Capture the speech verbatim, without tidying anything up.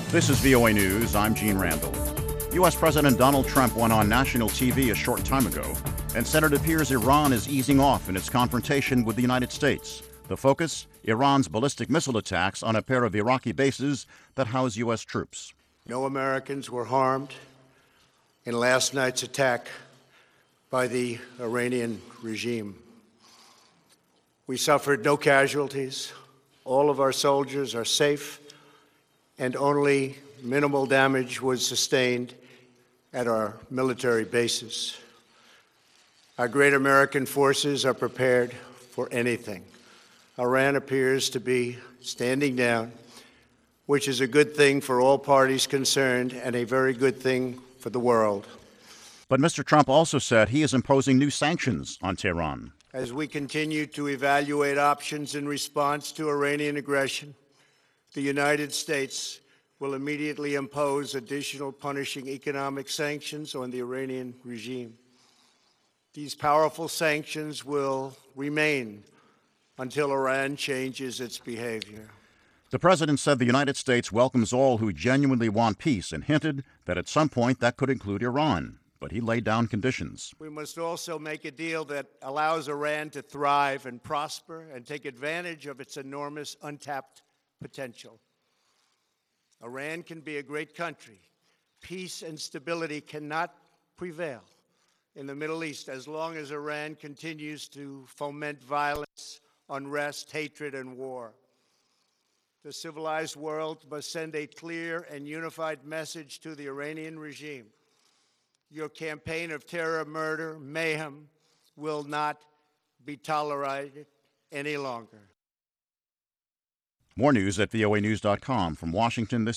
This is V O A News. I'm Gene Randall. U S. President Donald Trump went on national T V a short time ago and said it appears Iran is easing off in its confrontation with the United States. The focus? Iran's ballistic missile attacks on a pair of Iraqi bases that house U S troops. No Americans were harmed in last night's attack by the Iranian regime. We suffered no casualties. All of our soldiers are safe, and only minimal damage was sustained at our military bases. Our great American forces are prepared for anything. Iran appears to be standing down, which is a good thing for all parties concerned and a very good thing for the world. But Mister Trump also said he is imposing new sanctions on Tehran. As we continue to evaluate options in response to Iranian aggression, the United States will immediately impose additional punishing economic sanctions on the Iranian regime. These powerful sanctions will remain until Iran changes its behavior. The president said the United States welcomes all who genuinely want peace and hinted that at some point that could include Iran. But he laid down conditions. We must also make a deal that allows Iran to thrive and prosper and take advantage of its enormous untapped potential. Iran can be a great country. Peace and stability cannot prevail in the Middle East as long as Iran continues to foment violence, unrest, hatred, and war. The civilized world must send a clear and unified message to the Iranian regime. Your campaign of terror, murder, mayhem will not be tolerated any longer. More news at V O A news dot com. From Washington, this